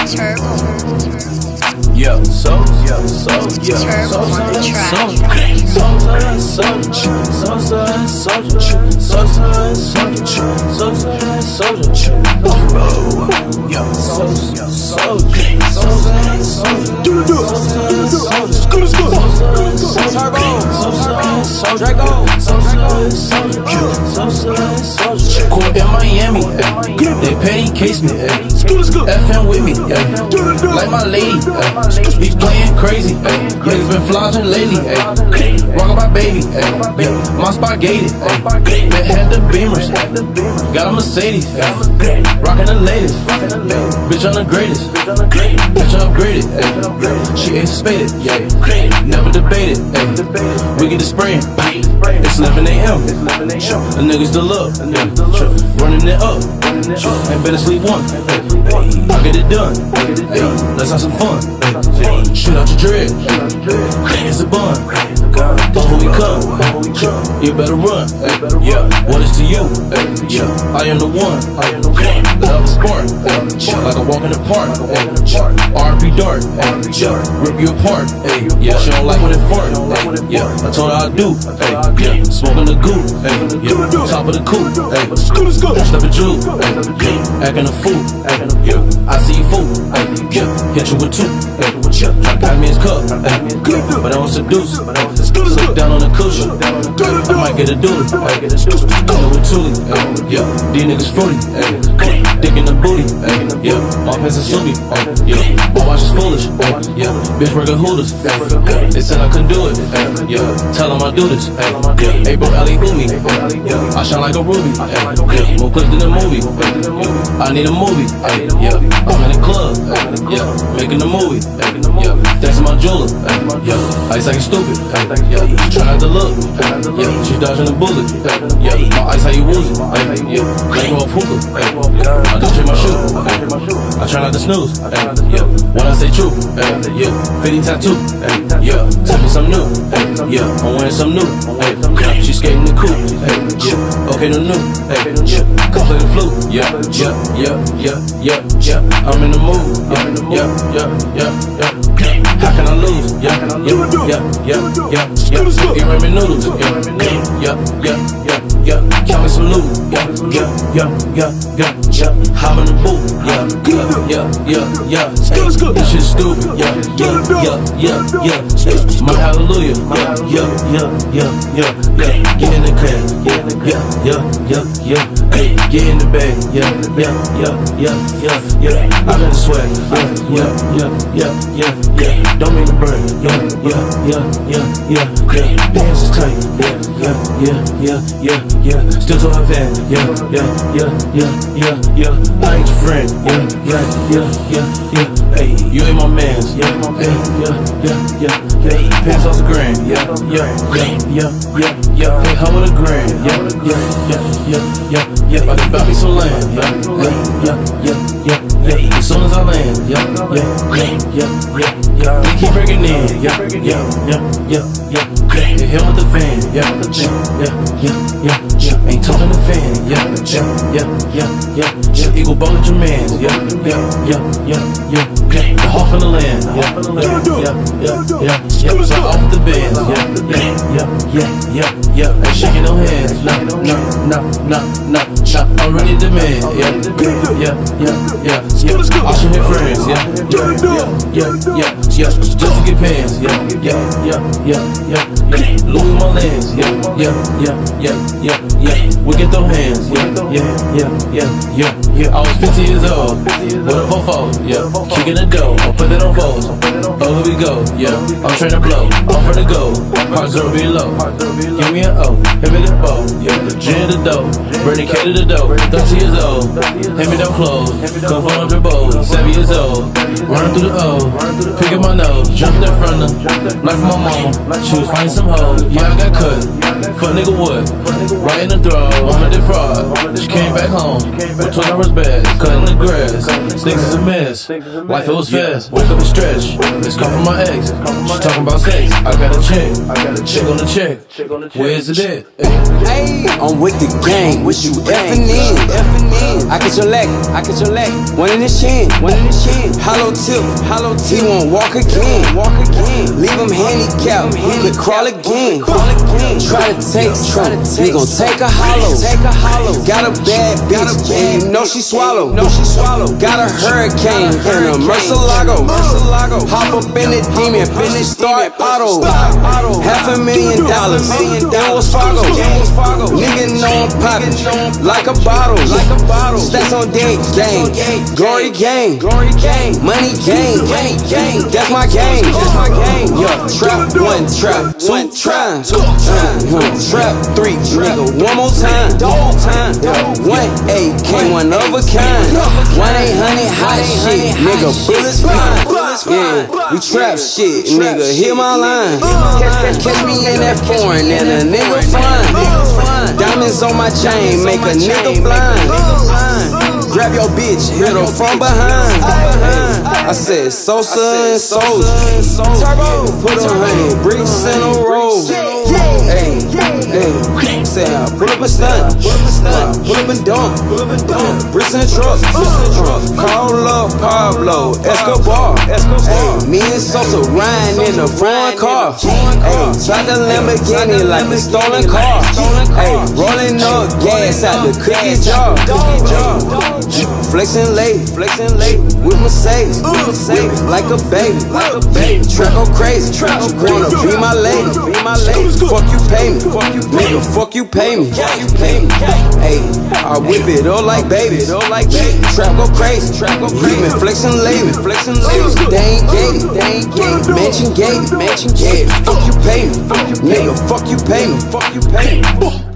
Court in Miami, they petty case me, FN with me, like my lady, he's playing crazy, niggas been flogging lately, rockin' my baby, my spot gated, they had the Beamers, got a Mercedes, rockin' the latest, bitch I'm the greatest, bitch I'm upgraded, she anticipated, never debated, we get the spraying, it's 11 AM, the niggas still up, running it up, ain't better sleep one, I get it done, let's have some fun, shoot out your dread, it's a bun, but when we come, you better run, what is to you, I am the one, love is smart, like a walk in the park, R.P. Dark, rip you apart, she don't like when it fart, I told her I do, smoking the goo, top of the coupe, step a Jew, acting a fool, I see you fool, hit you with two, try to pass me his cup, but I don't seduce, look down on the cushion, I might get a duty, coming with Thule, these niggas fruity, dick in the booty, my pants are sooty, my watch is foolish, bitch working hooters, they said I couldn't do it, tell them I do this, hey bro, alley ooh me, I shine like a ruby, more clips than a movie, I need a movie, I'm in the club, making a movie, thanks to my jeweler, ice like you stupid, try not to look, she dodging the bullet, my ice how you woozy, let go of hookah, I just check my shoe, I try not to snooze, when I say true, 50 tattoo, tell me something new, I'm wearing something new, she skating the coupe, okay no new, come play the flute, I'm in the mood, how can I lose? Eat ramen noodles. Count me some loot. I'm in the booth. This shit stupid. My hallelujah. Get in the cab. Get in the bag. I'm in the swag. Don't mean to burn. Pants is tight. Still to her van. I ain't your friend. Hey, you ain't my mans. Pants off the grand. Hey, how with a grand? I can buy me some land. As soon as I land. They keep breaking in. They hit with the fan. Ain't talking the fan. Eagle ball with your man. The hawk in the land. So off the band. Ain't shaking no hands. I'm ready to demand. I should hit friends. Just to get pants. Louis my lens. We get them hands. I was 50 years old with a fofo. Kicking the dough. I'll put it on foes. Oh, here we go. I'm trying to blow. I'm for the go. Heart zero be low. Give me an O. Hit me the bow. G in the dough. Ready K to the dough. 30 years old. Hit me them clothes. Come from 100 bowls. 7 years old. Running through the O. Picking my nose. Jumping in front of. Life of my mama. She was finding some hoes. I got cut. Fuck nigga what? Right in the throat, woman defraud. She came back home with 12 hours bed, cutting the grass. Things is a mess, life it was fast. Woke up and stretch, this come from my ex. She talking about sex, I got a check on the check. Where's it at? Hey, I'm with the gang, what you effing in? I get your leg, one in the shin, hollow tip, he won't walk again, leave him handicapped, he could crawl again, try to take some, he gon' take a hollow, got a bad bitch, and you know she swallow, got a hurricane and a Murcielago, hop up in the demon, bitch, start auto, $500,000, that was Fargo, nigga know I'm poppin', like a bottle, stacks on deck, gang, glory gang, money gang, that's my game, yo, trap one, trap two, trap three, nigga, one more time, 1 AK, one of a kind, 1-800 hot shit, nigga, bullets fine, yeah, we trap shit, nigga, hear my line, catch me in that foreign and a nigga fine, diamonds on my chain, make a nigga blind. Grab your bitch, hit her from behind. I said Sosa and Souls. Turbo, put 100 bricks in a row. Hey, say I pull up a stunt, pull up and dump, bricks in a truck. Call up Pablo Escobar. Hey, me and Sosa riding in a foreign car. Hey, tried the Lamborghini like a stolen car. Hey, rolling up gas out the cookie jar. Flexing late, with Mercedes, like a baby, track go crazy, wanna be my lady, fuck you pay me, nigga, fuck you pay me, hey, I whip it up like babies, trap go crazy, we been flexing late, they ain't gated, mansion gated, yeah, fuck you pay me, nigga, fuck you pay me.